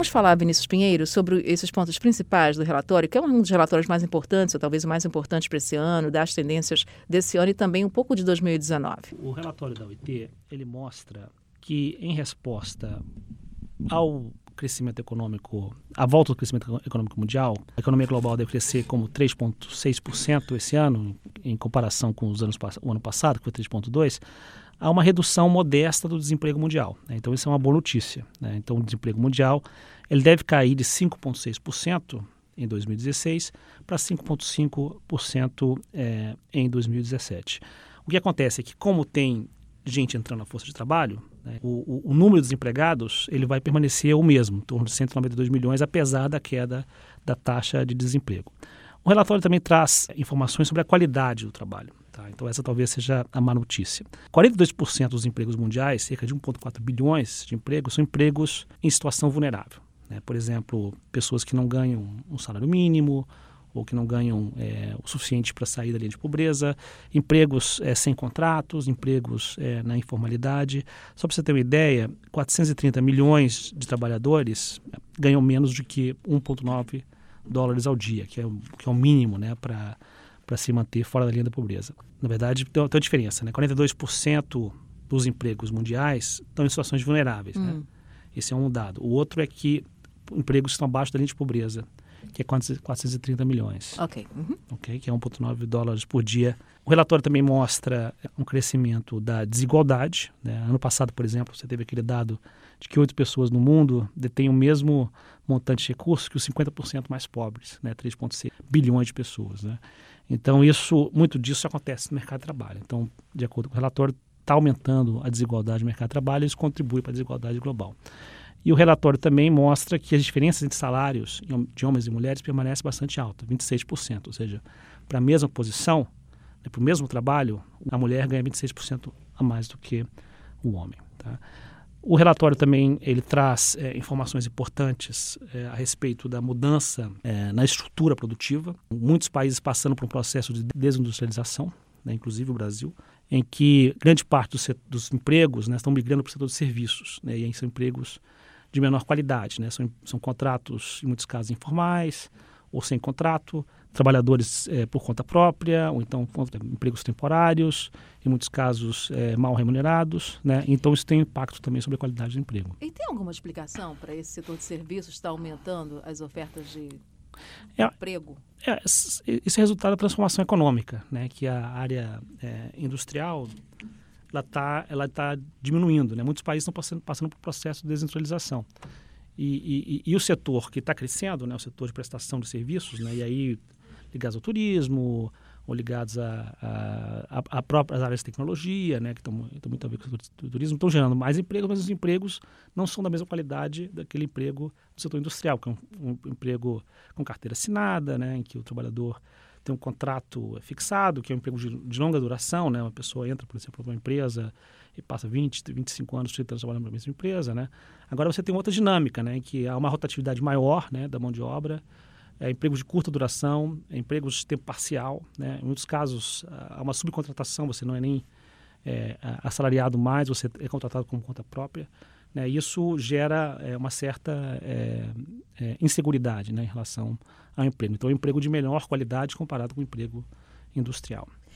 Vamos falar, Vinícius Pinheiro, sobre esses pontos principais do relatório, que é um dos relatórios mais importantes, ou talvez o mais importante para esse ano, das tendências desse ano e também um pouco de 2019. O relatório da OIT, ele mostra que, em resposta ao crescimento econômico, à volta do crescimento econômico mundial, a economia global deve crescer como 3,6% esse ano, em comparação com o ano passado, que foi 3,2%, há uma redução modesta do desemprego mundial, né? Então, isso é uma boa notícia, né? Então, o desemprego mundial ele deve cair de 5,6% em 2016 para 5,5% em 2017. O que acontece é que, como tem gente entrando na força de trabalho, né, o número de desempregados ele vai permanecer o mesmo, em torno de 192 milhões, apesar da queda da taxa de desemprego. O relatório também traz informações sobre a qualidade do trabalho. Tá? Então, essa talvez seja a má notícia. 42% dos empregos mundiais, cerca de 1,4 bilhões de empregos, são empregos em situação vulnerável. Né? Por exemplo, pessoas que não ganham um salário mínimo ou que não ganham o suficiente para sair da linha de pobreza, empregos sem contratos, empregos na informalidade. Só para você ter uma ideia, 430 milhões de trabalhadores ganham menos do que 1,9 dólares ao dia, que é o mínimo, né, para se manter fora da linha da pobreza. Na verdade, tem uma diferença, né? 42% dos empregos mundiais estão em situações vulneráveis. Né? Esse é um dado. O outro é que empregos estão abaixo da linha de pobreza, que é 430 milhões. Ok. Okay? Que é 1,9 dólares por dia. O relatório também mostra um crescimento da desigualdade. Né? Ano passado, por exemplo, você teve aquele dado de que 8 pessoas no mundo detêm o mesmo montante de recursos que os 50% mais pobres, né? 3,6 bilhões de pessoas. Né? Então, muito disso acontece no mercado de trabalho. Então, de acordo com o relatório, está aumentando a desigualdade no mercado de trabalho e isso contribui para a desigualdade global. E o relatório também mostra que as diferenças entre salários de homens e mulheres permanecem bastante altas, 26%. Ou seja, para a mesma posição, né, para o mesmo trabalho, a mulher ganha 26% a mais do que o homem. Tá? O relatório também ele traz informações importantes a respeito da mudança na estrutura produtiva. Muitos países passando por um processo de desindustrialização, né, inclusive o Brasil, em que grande parte dos empregos, né, estão migrando para o setor de serviços, né, e aí são empregos de menor qualidade, né, são contratos, em muitos casos, informais ou sem contrato, trabalhadores por conta própria, ou então empregos temporários, em muitos casos mal remunerados, né? Então isso tem impacto também sobre a qualidade do emprego. E tem alguma explicação para esse setor de serviços estar aumentando as ofertas de emprego? Isso é resultado da transformação econômica, né? Que a área industrial ela tá diminuindo, né? Muitos países estão passando por um processo de desindustrialização. E o setor que está crescendo, né, o setor de prestação de serviços, né, e aí ligados ao turismo ou ligados a próprias áreas de tecnologia, né, que estão muito a ver com o setor do turismo, estão gerando mais empregos, mas os empregos não são da mesma qualidade daquele emprego do setor industrial, que é um emprego com carteira assinada, né, em que o trabalhador tem um contrato fixado, que é um emprego de longa duração, né, uma pessoa entra, por exemplo, para uma empresa e passa 20, 25 anos trabalhando para a mesma empresa, né? Agora você tem outra dinâmica, né? Que há uma rotatividade maior, né, da mão de obra, empregos de curta duração, empregos de tempo parcial, né? Em muitos casos, há uma subcontratação, você não é nem assalariado mais, você é contratado como conta própria, né? Isso gera uma certa inseguridade, né, em relação ao emprego. Então, é um emprego de menor qualidade comparado com o emprego industrial.